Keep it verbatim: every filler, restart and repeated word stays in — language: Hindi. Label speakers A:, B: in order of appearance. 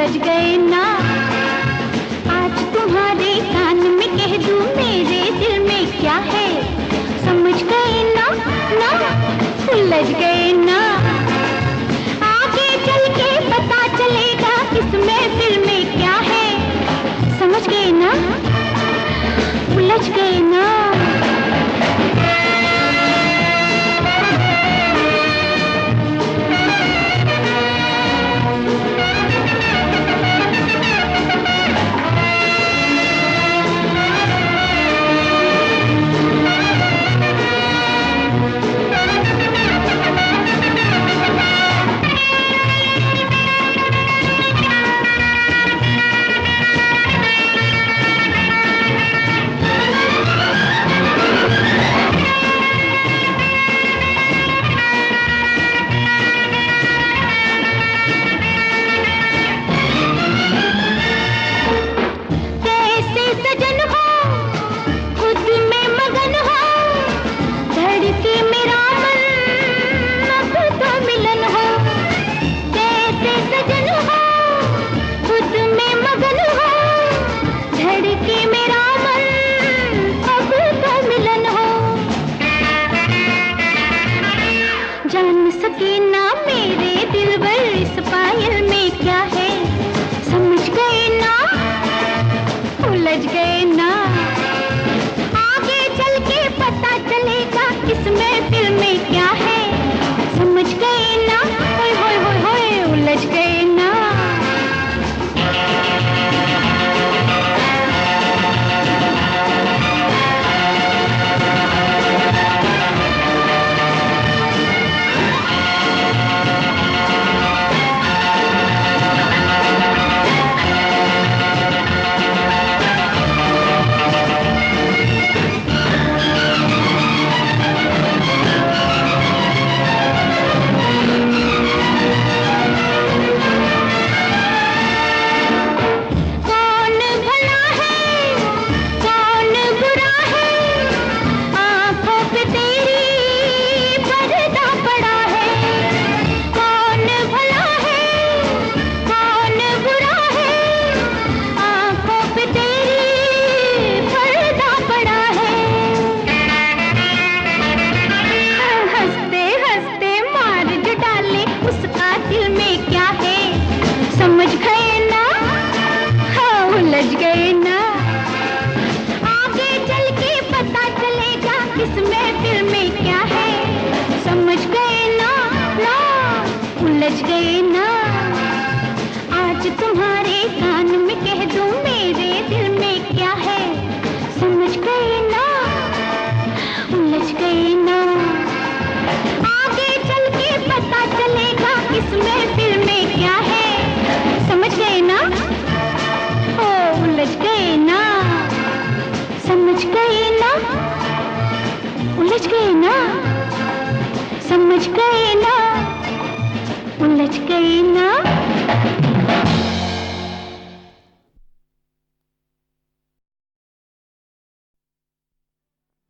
A: उलझ गए ना। आज तुम्हारे कान में कह दूं मेरे दिल में क्या है, समझ गए ना, ना उलझ गए ना। आगे चल के पता चलेगा इसमें दिल में क्या है, समझ गए ना, उलझ गए ना। जान सके ना मेरे दिलबर इस पायल में क्या है, समझ गए ना, उलझ गए ना। आगे चल के पता चलेगा इसमें दिल में क्या है, समझ गए ना, होय होय होय होय उलझ गए ना। समझ गए ना, हाँ उलझ गए ना। आगे चल के पता चलेगा इसमें दिल में क्या है, समझ गए ना, ना उलझ गए ना। आज तुम्हारे कान में कह दूं मेरे दिल में क्या है, समझ गए ना, उलझ गए ना। आगे चल के पता चलेगा इसमें दिल में क्या है, समझ गए ना, ओ उलझ गए ना, समझ गए ना, उलझ गए ना, समझ गए ना।